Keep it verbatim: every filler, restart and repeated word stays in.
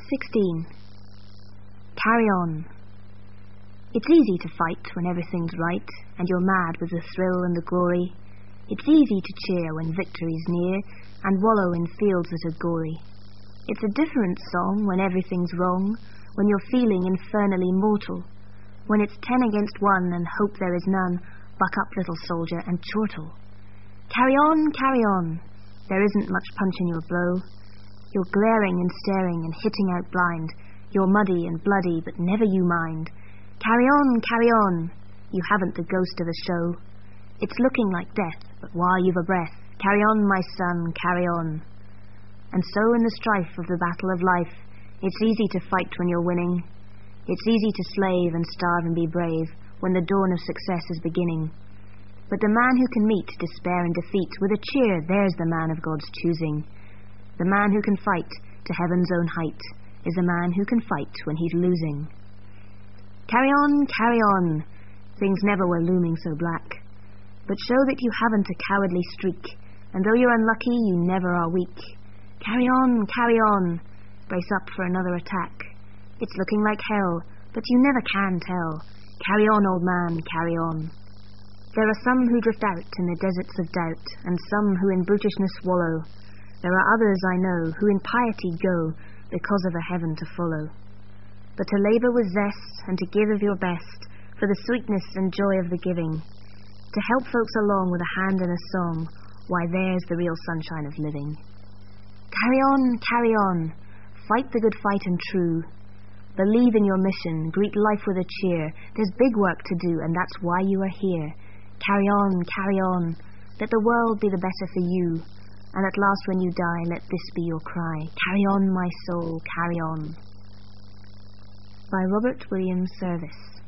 sixteen. Carry on. It's easy to fight when everything's right, and you're mad with the thrill and the glory. It's easy to cheer when victory's near, and wallow in fields that are gory. It's a different song when everything's wrong, when you're feeling infernally mortal. When it's ten against one and hope there is none, buck up, little soldier, and chortle. Carry on, carry on. There isn't much punch in your blow. You're glaring and staring and hitting out blind. You're muddy and bloody, but never you mind. Carry on, carry on. You haven't the ghost of a show. It's looking like death, but while you've a breath, carry on, my son, carry on. And so in the strife of the battle of life, it's easy to fight when you're winning. It's easy to slave and starve and be brave when the dawn of success is beginning. But the man who can meet despair and defeat with a cheer, there's the man of God's choosing. The man who can fight to heaven's own height is the man who can fight when he's losing. Carry on, carry on. Things never were looming so black. But show that you haven't a cowardly streak, and though you're unlucky, you never are weak. Carry on, carry on. Brace up for another attack. It's looking like hell, but you never can tell. Carry on, old man, carry on. There are some who drift out in the deserts of doubt, and some who in brutishness wallow. There are others I know who in piety go, because of a heaven to follow. But to labour with zest, and to give of your best, for the sweetness and joy of the giving. To help folks along with a hand and a song, why there's the real sunshine of living. Carry on, carry on. Fight the good fight and true. Believe in your mission, greet life with a cheer. There's big work to do, and that's why you are here. Carry on, carry on. Let the world be the better for you. And at last when you die, let this be your cry. Carry on, my soul, carry on. By Robert William Service.